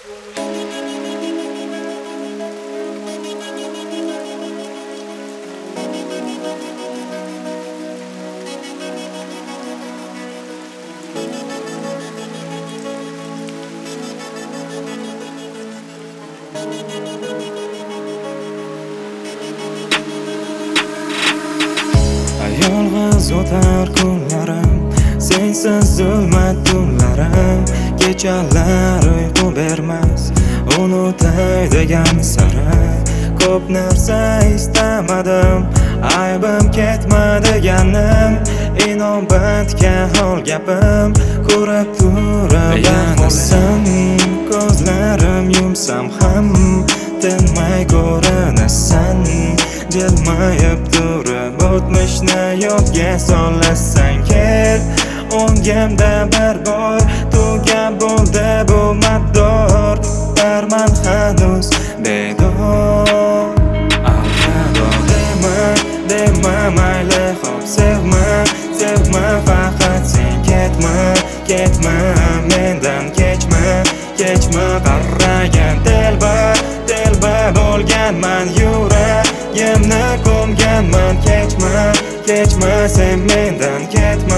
Yolg'iz o'tar kunlarim, sensiz zulmat tunlarim. Kechalar uyqu bermas, unutay degan sari. Ko'p narsa istamadim, aybim ketma deganim. Inobatga hol gapim, ko'rib turib yanasan. Ko'zlarim yumsam ham tinmay ko'rinasan. Jilmayib turib o'tmishni yodga solasang kel. O'ngimda bir bor tugab bo'ldi bu mador. Barman hanuz bedor. Alvado dema mayli xo'p sevma faqat sen ketma mendan kechma qaragan telba bo'lganman yuragimni ko'mganman kechma sen mendan ketma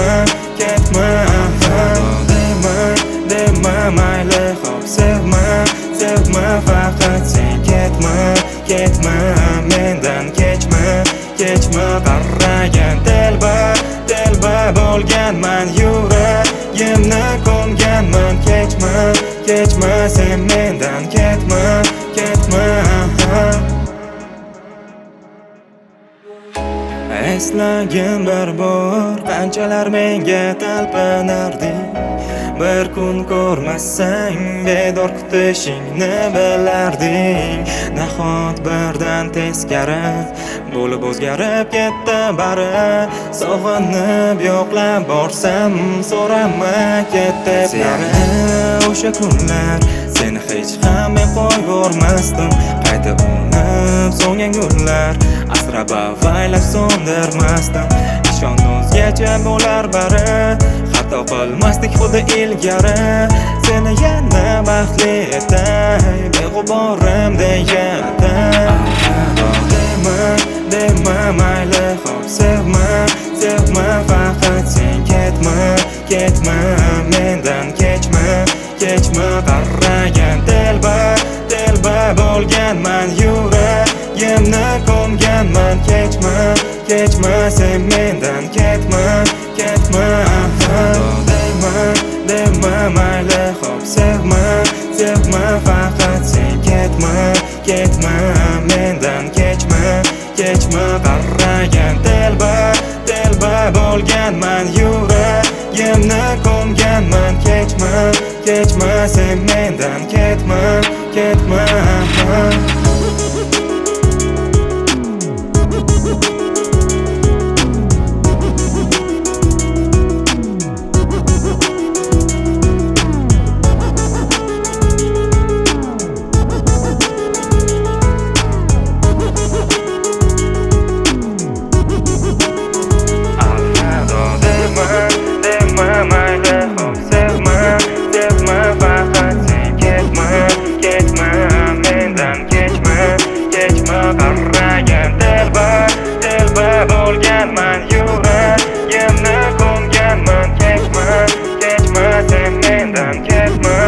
dema mayli xo'p sevma faqat sen ketma mendan kechma qaragan telba bo'lganman yuragimni ko'mganman kechma sen mendan ketma Eslagin bir bor qanchalar menga talpinarding. Bir kun ko'rmasang bedor kutishingni bilarding. Nahot birdan teskari bo'lib o'zgarib ketdi bari. Sog'inib yo'qlab borsam so'rama ketdiklari. O'sha kunlar seni hech ham qo'yvormasdim. Qayta unib so'ngan gullar asrab avaylab so'ndirmasdim. Ishon o'zgacha bo'lar bari, xato qilmasdik xuddi ilgari. Seni yana baxtli etay, beg'uborim deganda. Dema mayli xo'p sevma faqat sen ketma mendan kechma qaragan telba bo'lganman yuragimni ko'mganman kechma sen mendan ketma dema mayli xo'p sevma faqat sen ketma mendan kechma qaragan telba bo'lganman yuragimni ko'mganman kechma sen mendan ketma qaragan telba bo'lganman yuragimni ko'mganman kechma sen mendan ketma